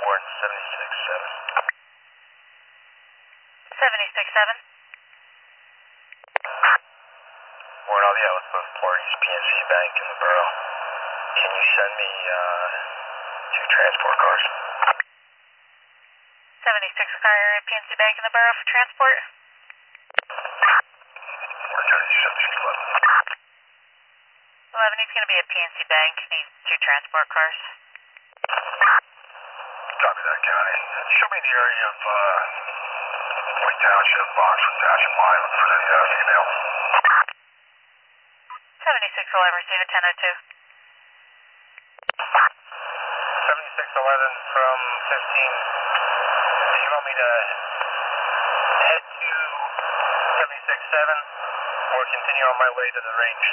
Warren 76-7. 76-7. Warren, I'll be out with both parties, PNC Bank and the borough. Can you send me 2 transport cars? 76 car area, PNC Bank in the borough for transport. Roger, 76-11. 11 is going to be at PNC Bank, needs 2 transport cars. Copy that, County. Show me the area of White Township, Oxford Township line for the female. 76-11, receive at 10:02. 76-11 from 15. Do you want me to head to 76-7 or continue on my way to the range?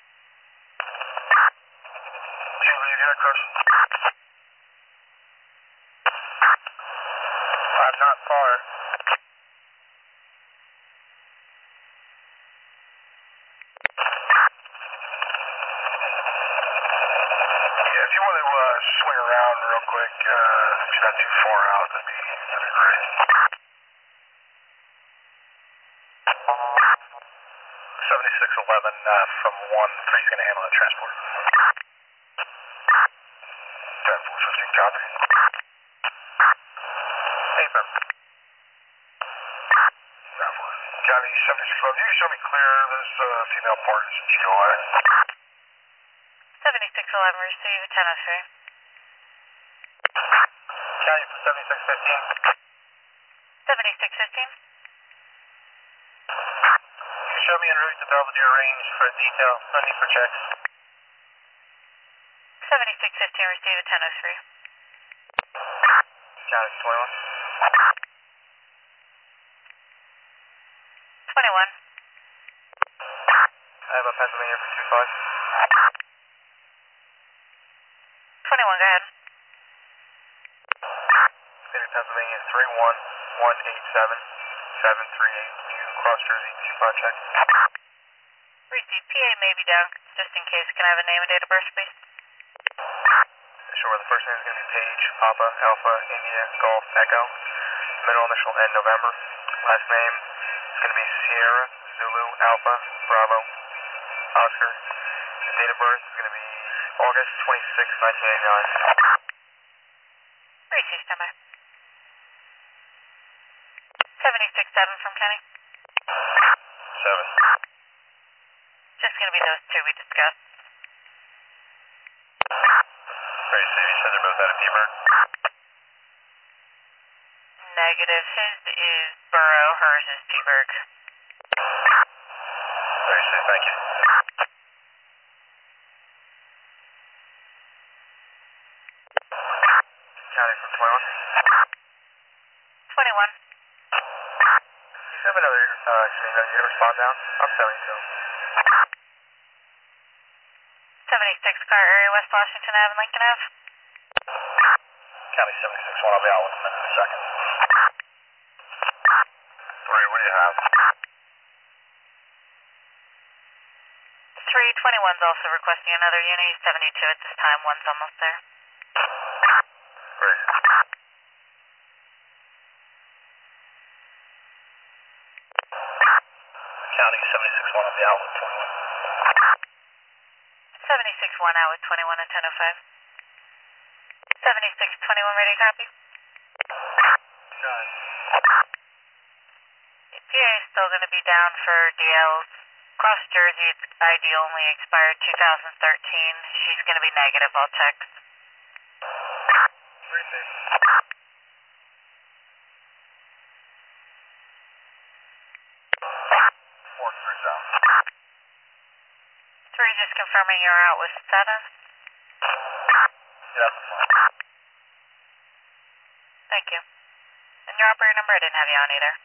Julie, you got cars? I'm not far. Yeah, if you want to swing around real quick, if you're not too far out, that'd be great. 76-11 from 1, 3's going to handle that transport. 10-4-15, copy. Affirm. County 76-11, you can show me clear. There's female partners in GOI. 76-11, receive at 10:03. County for 76-15. 76-15. Show me en route to Belvedere Range for detail. No need for checks. 76-15, receive at 10:03. County 21. 21. I have a Pennsylvania for 25. 21, go ahead. State of Pennsylvania 31187-738. Can you cross Jersey 25 check? Receive. PA may be down, just in case. Can I have a name and date of birth, please? Sure, the first name is going to be Paige, Papa, Alpha, India, Golf, Echo. Middle initial N, November. Last name is going to be Sierra, Zulu, Alpha, Bravo, Oscar. Date of birth is going to be August 26, 1989. Receive, standby. 76-7 from Kenny. 7. Just going to be those 2 we discussed. Great, so you said they're both out of P-Bird? Negative. His is Borough, hers is Peaburg. Very safe, thank you. County from 21. 21. You have another you respond down? I'm 72. 76 car area, West Washington Ave and Lincoln Ave. County 76-1, I'll be out with them in a second. 3, what do you have? 321's also requesting another unit. He's 72 at this time. One's almost there. Great. County 76-1, I'll be out with 21. 76-1 out with 21 at 10:05. 76-21 ready to copy. Got it. PA is still going to be down for DLs. Cross Jersey, it's ID only, expired 2013. She's going to be negative, I'll check. Very safe. Warren 3's out. 3 just confirming you're out with 7. Get out the phone. Thank you. And your operator number, I didn't have you on either.